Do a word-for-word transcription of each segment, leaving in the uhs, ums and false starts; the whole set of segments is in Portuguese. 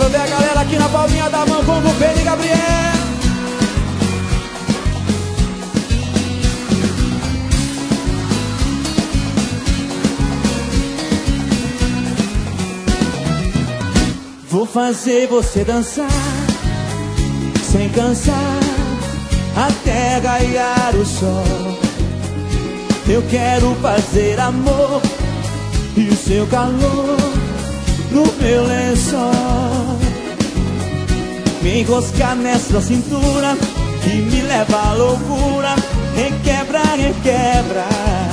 Quero ver a galera aqui na palminha da mão com o Pedro e Gabriel. Vou fazer você dançar sem cansar até raiar o sol. Eu quero fazer amor e o seu calor no meu lençol. Me enroscar nessa cintura que me leva à loucura. Requebra, requebra.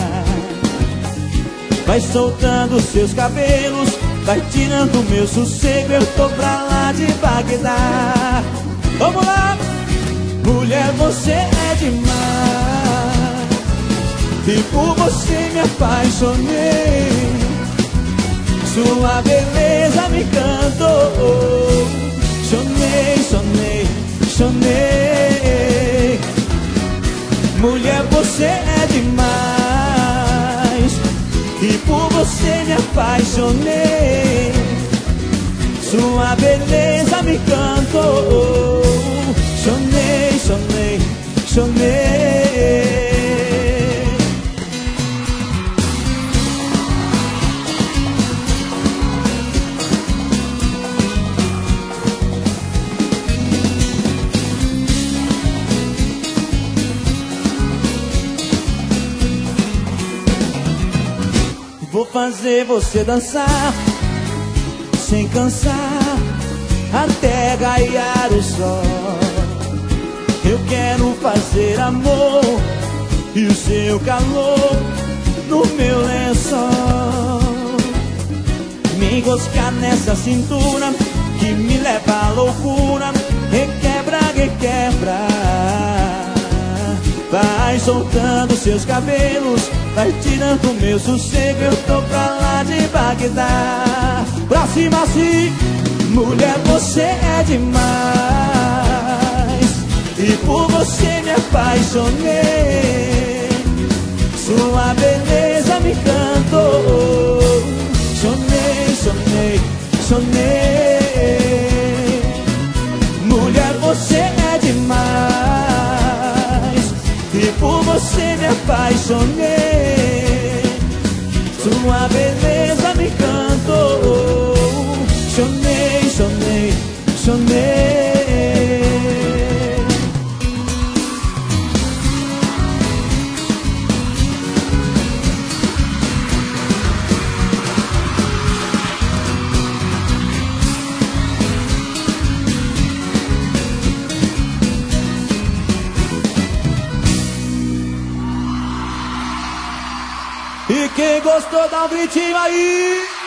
Vai soltando seus cabelos, vai tirando meu sossego. Eu tô pra lá de Bagdá. Vamos lá! Mulher, você é demais, e por você me apaixonei. Sua beleza me encantou. Chonei, chonei, chonei. Mulher, você é demais, e por você me apaixonei. Sua beleza me encantou. Chonei, chonei, chonei. Vou fazer você dançar sem cansar até raiar o sol. Eu quero fazer amor e o seu calor no meu lençol. Me enroscar nessa cintura que me leva à loucura. Requebra, requebra. Vai soltando seus cabelos, vai tirando meu sossego. Eu tô pra lá de Bagdá. Pra cima assim. Mulher, você é demais, e por você me apaixonei. Sua beleza me encantou. Chonei, chonei, chonei. Mulher, você é demais, e por você me apaixonei. Sua beleza me encantou. Chonei, chonei, chonei. E quem gostou, dá um gritinho aí.